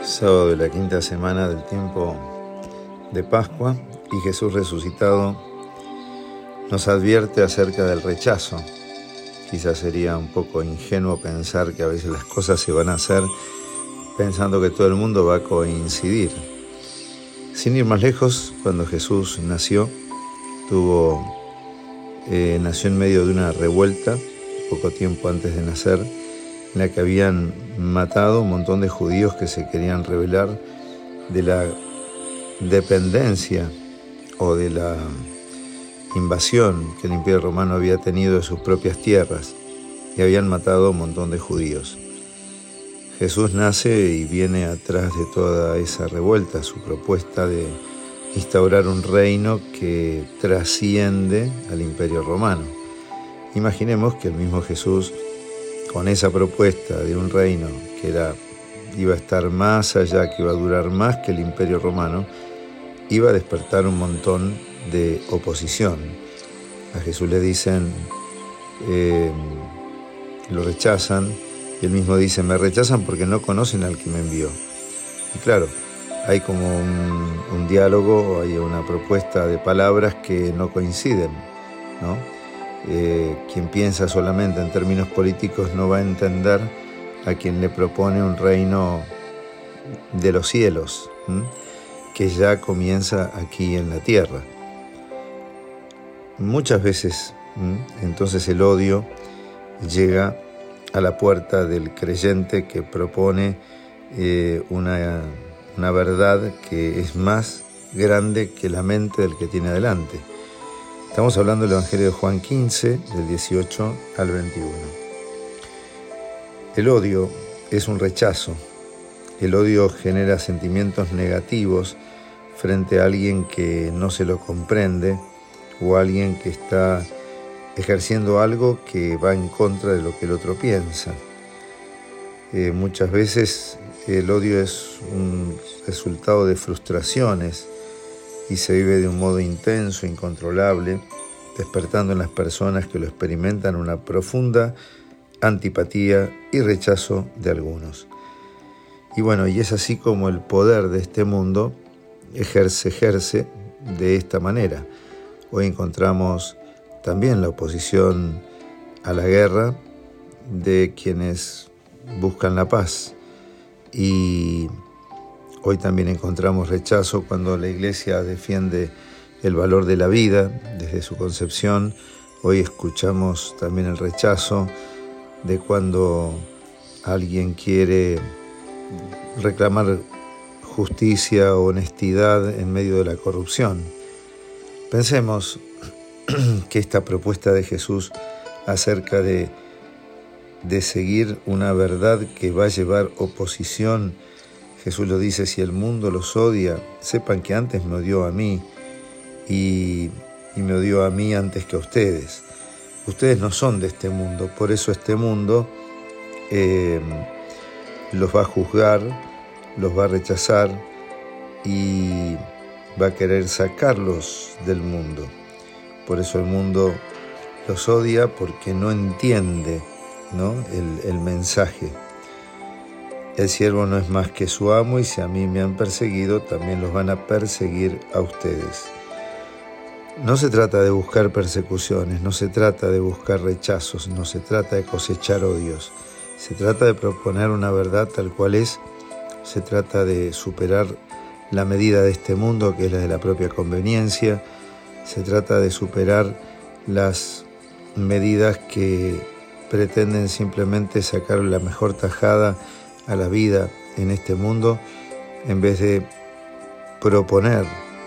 Sábado de la quinta semana del tiempo de Pascua, y Jesús resucitado nos advierte acerca del rechazo. Quizás sería un poco ingenuo pensar que a veces las cosas se van a hacer pensando que todo el mundo va a coincidir. Sin ir más lejos, cuando Jesús nació en medio de una revuelta, poco tiempo antes de nacer, en la que habían matado un montón de judíos que se querían rebelar de la dependencia o de la invasión que el Imperio Romano había tenido de sus propias tierras, y habían matado un montón de judíos. Jesús nace y viene atrás de toda esa revuelta, su propuesta de instaurar un reino que trasciende al Imperio Romano. Imaginemos que el mismo Jesús, con esa propuesta de un reino que iba a estar más allá, que iba a durar más que el Imperio Romano, iba a despertar un montón de oposición. A Jesús le dicen, lo rechazan, y él mismo dice, me rechazan porque no conocen al que me envió. Y claro, hay como un diálogo, hay una propuesta de palabras que no coinciden, ¿no? Quien piensa solamente en términos políticos no va a entender a quien le propone un reino de los cielos, que ya comienza aquí en la tierra. Muchas veces, entonces, el odio llega a la puerta del creyente que propone una verdad que es más grande que la mente del que tiene adelante. Estamos hablando del Evangelio de Juan 15, del 18 al 21. El odio es un rechazo. El odio genera sentimientos negativos frente a alguien que no se lo comprende o alguien que está ejerciendo algo que va en contra de lo que el otro piensa. Muchas veces el odio es un resultado de frustraciones y se vive de un modo intenso, incontrolable, despertando en las personas que lo experimentan una profunda antipatía y rechazo de algunos. Y bueno, y es así como el poder de este mundo ejerce de esta manera. Hoy encontramos también la oposición a la guerra de quienes buscan la paz, y hoy también encontramos rechazo cuando la Iglesia defiende el valor de la vida desde su concepción. Hoy escuchamos también el rechazo de cuando alguien quiere reclamar justicia o honestidad en medio de la corrupción. Pensemos que esta propuesta de Jesús acerca de seguir una verdad que va a llevar oposición, Jesús lo dice, si el mundo los odia, sepan que antes me odió a mí y me odió a mí antes que a ustedes. Ustedes no son de este mundo, por eso este mundo los va a juzgar, los va a rechazar y va a querer sacarlos del mundo. Por eso el mundo los odia, porque no entiende, ¿no?, el mensaje. El siervo no es más que su amo, y si a mí me han perseguido, también los van a perseguir a ustedes. No se trata de buscar persecuciones, no se trata de buscar rechazos, no se trata de cosechar odios. Se trata de proponer una verdad tal cual es. Se trata de superar la medida de este mundo, que es la de la propia conveniencia. Se trata de superar las medidas que pretenden simplemente sacar la mejor tajada a la vida en este mundo, en vez de proponer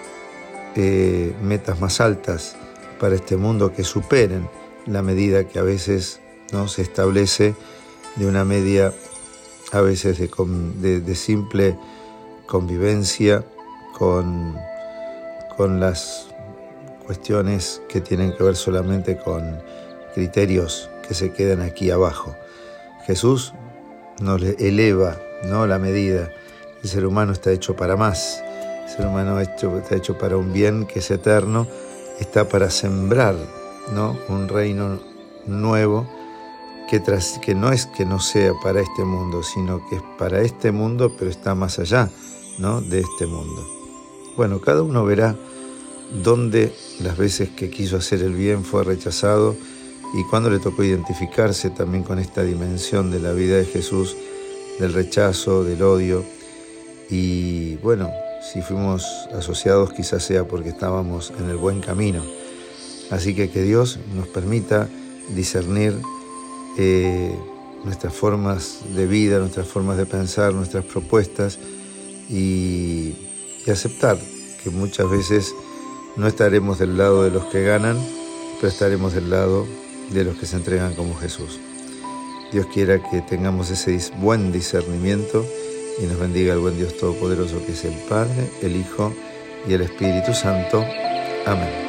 metas más altas para este mundo que superen la medida que a veces no se establece de una media, a veces de simple convivencia con las cuestiones que tienen que ver solamente con criterios que se quedan aquí abajo. Jesús nos eleva, ¿no?, la medida. El ser humano está hecho para más. El ser humano está hecho para un bien que es eterno, está para sembrar, ¿no?, un reino nuevo que no es que no sea para este mundo, sino que es para este mundo, pero está más allá, ¿no?, de este mundo. Bueno, cada uno verá dónde las veces que quiso hacer el bien fue rechazado y cuándo le tocó identificarse también con esta dimensión de la vida de Jesús, del rechazo, del odio. Y bueno, si fuimos asociados quizás sea porque estábamos en el buen camino. Así que Dios nos permita discernir nuestras formas de vida, nuestras formas de pensar, nuestras propuestas y aceptar que muchas veces no estaremos del lado de los que ganan, pero estaremos del lado de los que se entregan como Jesús. Dios quiera que tengamos ese buen discernimiento y nos bendiga el buen Dios Todopoderoso que es el Padre, el Hijo y el Espíritu Santo. Amén.